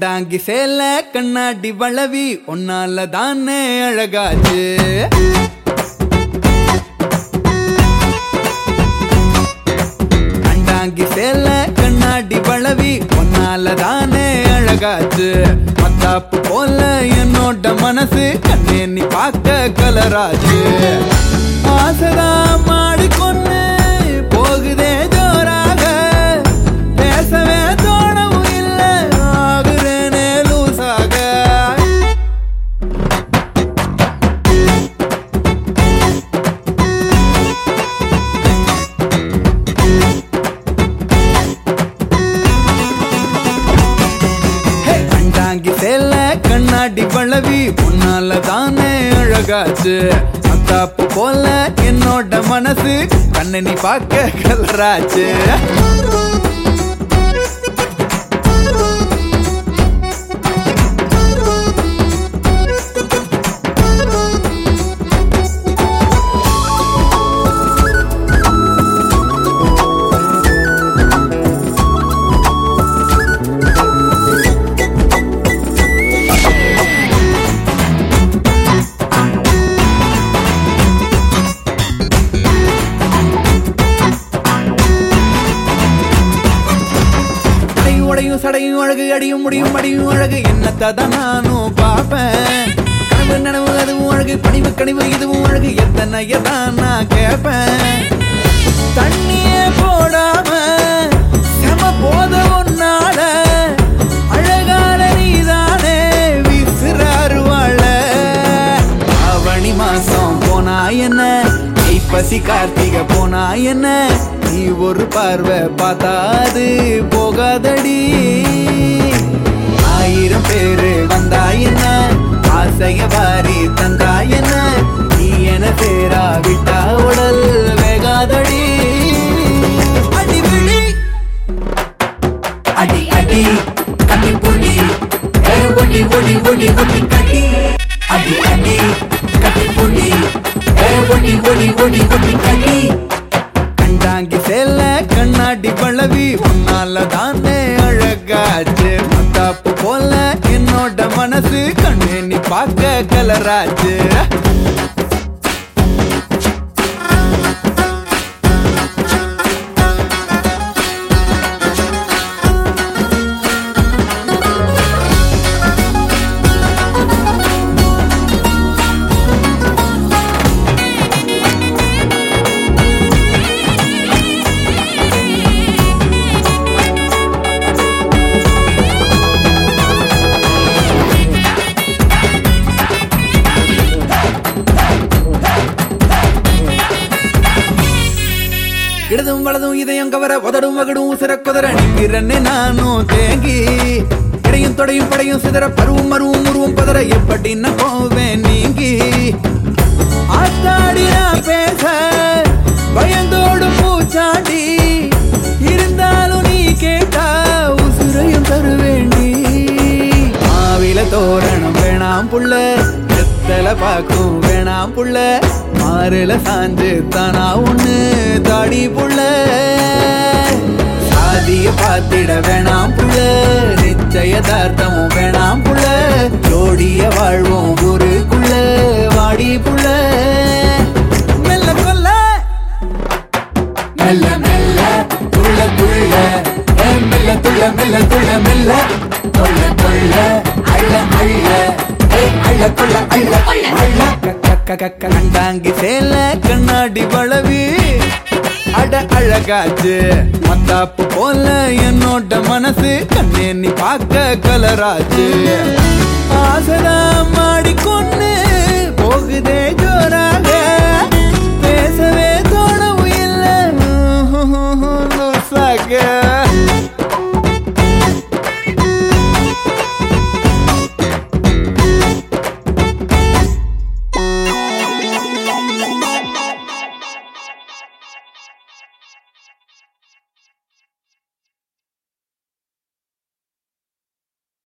கண்டாங்கி சேல கண்ணாடி வளவி ஒன்னால தானே அழகாச்சு. கண்டாங்கி சேல கண்ணாடி வளவி ஒன்னால தானே அழகாச்சு. மத்தாப்பு போல என்னோட மனசு கண்ணே நீ பார்க்க கலராச்சு. ஆசரா மாடி கொன்னு போகுதே ஜோராக, பேசவே தோணவும் இல்ல ஆகுறேனே லூசாக. கண்டாங்கி சேல கண்ணாடி வளவி உன்னால தானே அழகாச்சு. மத்தாப்பு போல என்னோட மனசு கண்ணை நீ பார்க்க கலராச்சு. உடையும் சடையும் அழகு, அடியும் முடியும் அடியும் அழகு, என்னத்தான் நானும் பார்ப்பேன். கனவு நனவு அதுவும் அழகு, பணிவு கனிவு இதுவும் அழகு, எத்தனையதான் நான் கேட்பேன். தண்ணியே போடாம செம போத ஒன்னால அழகான நீதானே வீசுறாரு வாழ. ஆவணி மாசம் போனா என்ன, ஐப்பசி கார்த்திகை போனா என்ன, நீ ஒரு பார்வை பார்த்தாது போகாதடி. 1000 பேரு வந்தா என்ன, ஆசைய வாரி தந்தா என்ன, நீ என சேரா விட்டா உடல் வேகாதடி. அடி விழி அடி அடி கட்டி பொடி ஒடி ஒடி ஒடி ஒடி கட்டி. அடி அடி கட்டி பொடி ஒடி ஒடி ஒடி ஒடி கட்டி. கண்டாங்கி சேல கண்ணாடி வளவி உன்னால தானே அழகாச்சு. மத்தாப்பு போல என்னோட மனசு கண்ணே நீ பார்க்க கலராச்சு. இடதும் வலதும் இதயம் கவர உதடும் வகடும் உசிர குதிர நிற்கிறன்னே நானும் தேங்கி. இடையும் தொடையும் படையும் சிதற பருவும் மருவும் உருவும் பதற எப்படி நான் போவேன் நீங்கி. ஆத்தாடி நான் பேச பயந்தோடு பூச்சாண்டி, இருந்தாலும் நீ கேட்டா உசுரையும் தருவேண்டி. மாவில தோரணம் வேணாம் புள்ள, வெத்தல பாக்கும் வேணாம் புள்ள, மாறுல சாஞ்சு தானா ஒண்ணு தாடி புள்ள. சாதிய பாத்திட வேணாம் புள்ள, நிச்சயதார்த்தமும் வேணாம் புள்ள, ஜோடிய வாழ்வோம் ஊருக்குள்ள வாடி புள்ள. மெல்ல கொல்ல மெல்ல மெல்ல துள்ள துள்ள, மெல்ல துள்ள மெல்ல துள்ள மெல்ல கொல்ல கொல்ல அள்ள அள்ள அள்ள கொல்ல அள்ள அள்ள. கண்டாங்கி சேல கண்ணாடி வளவி அட அழகாச்சு. மத்தாப்பு போல என்னோட மனசு கண்ணே நீ பார்க்க கலராச்சு.